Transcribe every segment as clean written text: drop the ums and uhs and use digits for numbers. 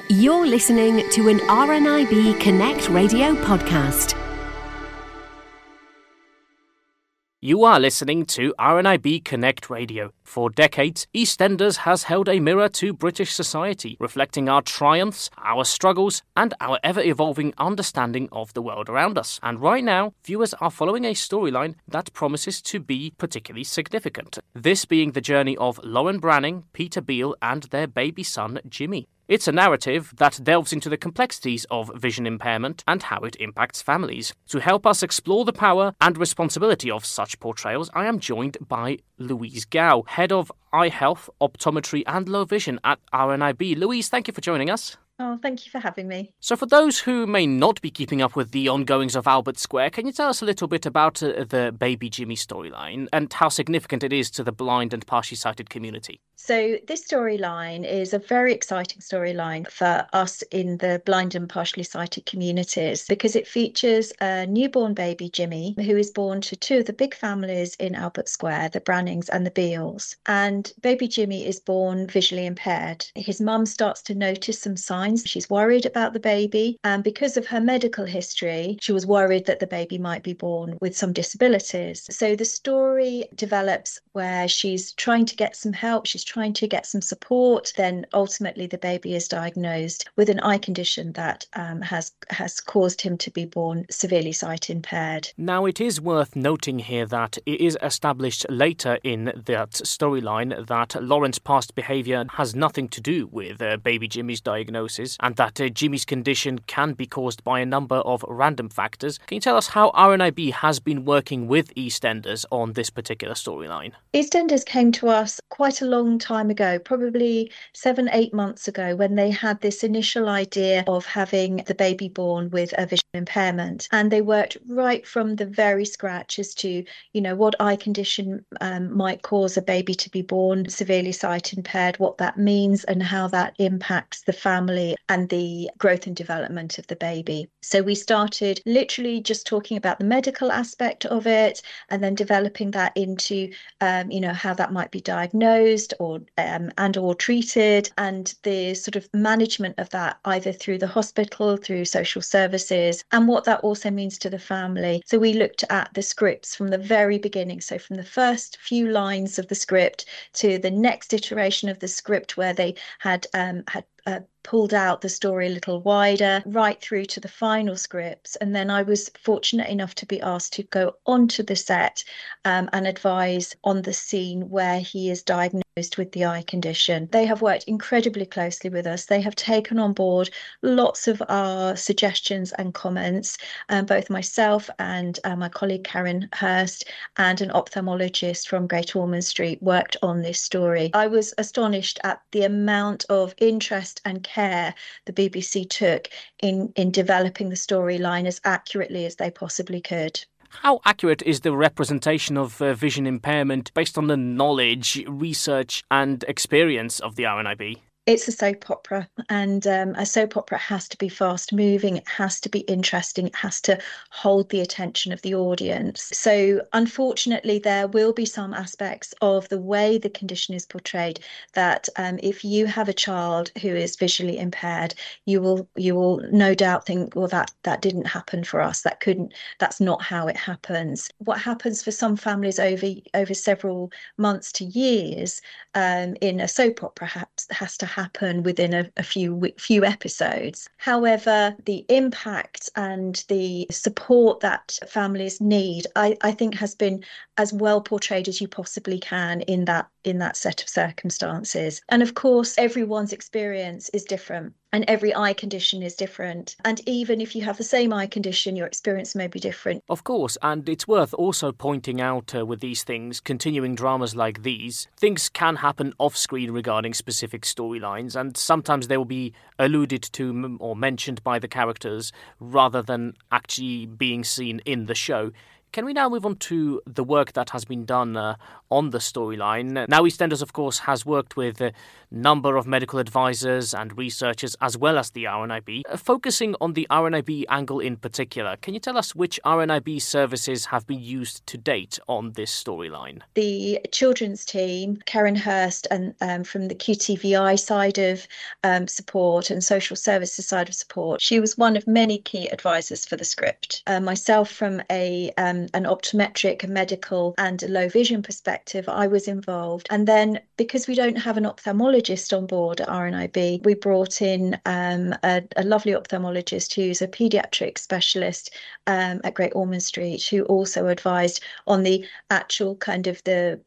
You're listening to an RNIB Connect Radio podcast. You are listening to RNIB Connect Radio. For decades, EastEnders has held a mirror to British society, reflecting our triumphs, our struggles, and our ever-evolving understanding of the world around us. And right now, viewers are following a storyline that promises to be particularly significant. This being the journey of Lauren Branning, Peter Beale, and their baby son, Jimmy. It's a narrative that delves into the complexities of vision impairment and how it impacts families. To help us explore the power and responsibility of such portrayals, I am joined by Louise Gow, Head of Eye Health, Optometry and Low Vision at RNIB. Louise, thank you for joining us. Oh, thank you for having me. So for those who may not be keeping up with the ongoings of Albert Square, can you tell us a little bit about the Baby Jimmy storyline and how significant it is to the blind and partially sighted community? So this storyline is a very exciting storyline for us in the blind and partially sighted communities because it features a newborn baby Jimmy who is born to two of the big families in Albert Square, the Brannings and the Beales. And baby Jimmy is born visually impaired. His mum starts to notice some signs. She's worried about the baby, and because of her medical history, she was worried that the baby might be born with some disabilities. So the story develops where she's trying to get some help, she's trying to get some support. Then ultimately the baby is diagnosed with an eye condition that has caused him to be born severely sight impaired. Now, it is worth noting here that it is established later in that storyline that Lauren's past behaviour has nothing to do with baby Jimmy's diagnosis, and that Jimmy's condition can be caused by a number of random factors. Can you tell us how RNIB has been working with EastEnders on this particular storyline? EastEnders came to us quite a long time ago, probably 7-8 months ago, when they had this initial idea of having the baby born with a vision impairment. And they worked right from the very scratch as to, what eye condition might cause a baby to be born severely sight impaired, what that means and how that impacts the family and the growth and development of the baby. So we started literally just talking about the medical aspect of it and then developing that into, how that might be diagnosed or treated, and the sort of management of that either through the hospital, through social services, and what that also means to the family. So we looked at the scripts from the very beginning. So from the first few lines of the script to the next iteration of the script where they had pulled out the story a little wider, right through to the final scripts. And then I was fortunate enough to be asked to go onto the set and advise on the scene where he is diagnosed with the eye condition. They have worked incredibly closely with us. They have taken on board lots of our suggestions and comments. Both myself and my colleague Karen Hurst and an ophthalmologist from Great Ormond Street worked on this story. I was astonished at the amount of interest and care the BBC took in developing the storyline as accurately as they possibly could. How accurate is the representation of vision impairment based on the knowledge, research and experience of the RNIB? It's a soap opera, and a soap opera has to be fast moving, it has to be interesting, it has to hold the attention of the audience. So unfortunately, there will be some aspects of the way the condition is portrayed that if you have a child who is visually impaired, you will no doubt think, well, that didn't happen for us. That's not how it happens. What happens for some families over several months to years in a soap opera has to happen within a few episodes. However, the impact and the support that families need, I think, has been as well portrayed as you possibly can in that set of circumstances. And of course, everyone's experience is different. And every eye condition is different. And even if you have the same eye condition, your experience may be different. Of course, and it's worth also pointing out with these things, continuing dramas like these, things can happen off-screen regarding specific storylines, and sometimes they will be alluded to or mentioned by the characters rather than actually being seen in the show. Can we now move on to the work that has been done on the storyline? Now, EastEnders, of course, has worked with a number of medical advisors and researchers as well as the RNIB. Focusing on the RNIB angle in particular, can you tell us which RNIB services have been used to date on this storyline? The children's team, Karen Hurst, and from the QTVI side of support and social services side of support, she was one of many key advisors for the script. Myself, from an optometric, medical and a low vision perspective, I was involved. And then, because we don't have an ophthalmologist on board at RNIB, we brought in a lovely ophthalmologist who's a paediatric specialist at Great Ormond Street, who also advised on the actual kind of the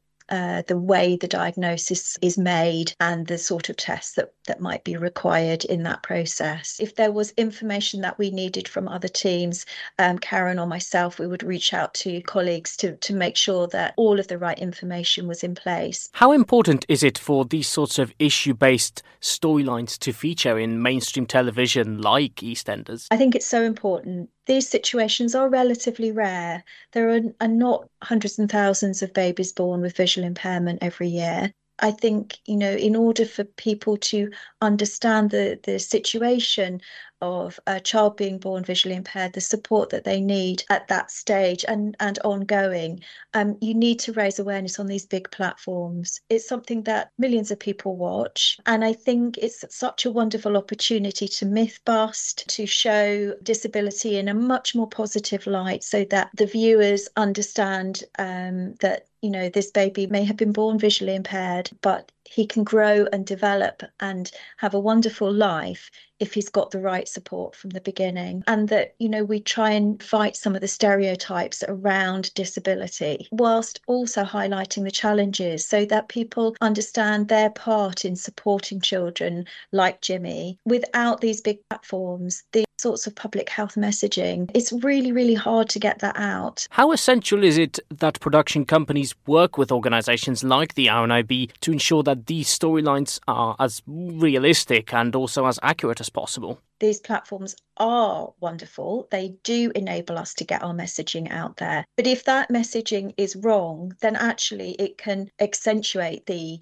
way the diagnosis is made and the sort of tests that might be required in that process. If there was information that we needed from other teams, Karen or myself, we would reach out to colleagues to make sure that all of the right information was in place. How important is it for these sorts of issue-based storylines to feature in mainstream television like EastEnders? I think it's so important. These situations are relatively rare. There are not hundreds and thousands of babies born with visual impairment every year. I think, in order for people to understand the situation of a child being born visually impaired, the support that they need at that stage and ongoing, you need to raise awareness on these big platforms. It's something that millions of people watch, and I think it's such a wonderful opportunity to myth bust, to show disability in a much more positive light, so that the viewers understand that this baby may have been born visually impaired, but he can grow and develop and have a wonderful life if he's got the right support from the beginning. And that, we try and fight some of the stereotypes around disability, whilst also highlighting the challenges, so that people understand their part in supporting children like Jimmy. Without these big platforms, these sorts of public health messaging, it's really, really hard to get that out. How essential is it that production companies work with organisations like the RNIB to ensure that these storylines are as realistic and also as accurate as possible? These platforms are wonderful. They do enable us to get our messaging out there. But if that messaging is wrong, then actually it can accentuate the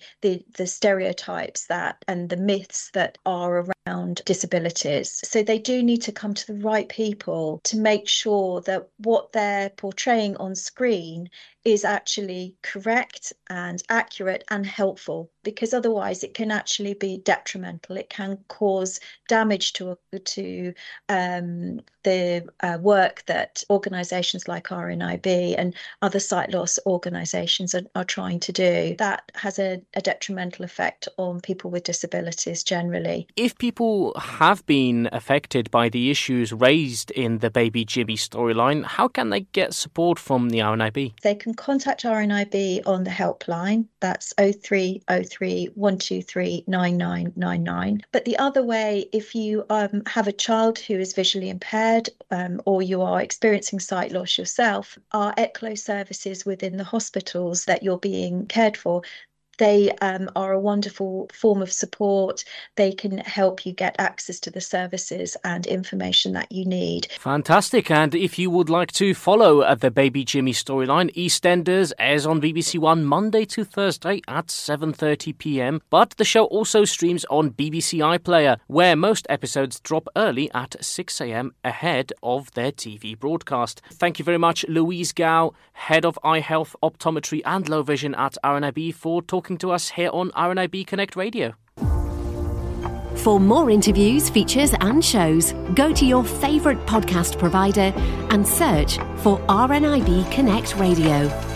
stereotypes and the myths that are around disabilities. So they do need to come to the right people to make sure that what they're portraying on screen is actually correct and accurate and helpful, because otherwise it can actually be detrimental. It can cause damage to the work that organisations like RNIB and other sight loss organisations are trying to do. That has a detrimental effect on people with disabilities generally. If people have been affected by the issues raised in the Baby Jimmy storyline, how can they get support from the RNIB? They can contact RNIB on the helpline. That's 0303 123 9999. But the other way, if you have a child who is visually impaired or you are experiencing sight loss yourself, our ECLO services within the hospitals that you're being cared for, they are a wonderful form of support. They can help you get access to the services and information that you need. Fantastic. And if you would like to follow the Baby Jimmy storyline, EastEnders airs on BBC One Monday to Thursday at 7:30 p.m. But the show also streams on BBC iPlayer, where most episodes drop early at 6 a.m. ahead of their TV broadcast. Thank you very much, Louise Gow, Head of Eye Health, Optometry and Low Vision at RNIB, for talking to us here on RNIB Connect Radio. For more interviews, features and shows, go to your favourite podcast provider and search for RNIB Connect Radio.